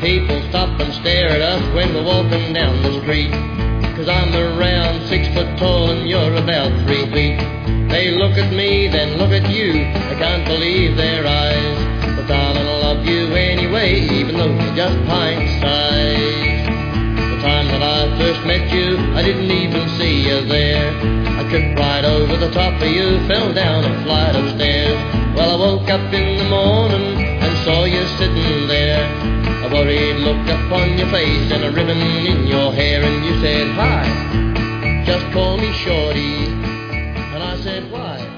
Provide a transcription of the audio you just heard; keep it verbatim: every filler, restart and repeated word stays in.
People stop and stare at us when we're walking down the street, 'cause I'm around six foot tall and you're about three feet. They look at me, then look at you, they can't believe their eyes. But darling, I love you anyway, even though you're just pint size. The time that I first met you, I didn't even see you there. I tripped right over the top of you, fell down a flight of stairs. Well, I woke up in the morning and saw you sitting there, a worried look upon your face and a ribbon in your hair. And you said, hi, just call me Shorty. And I said, why?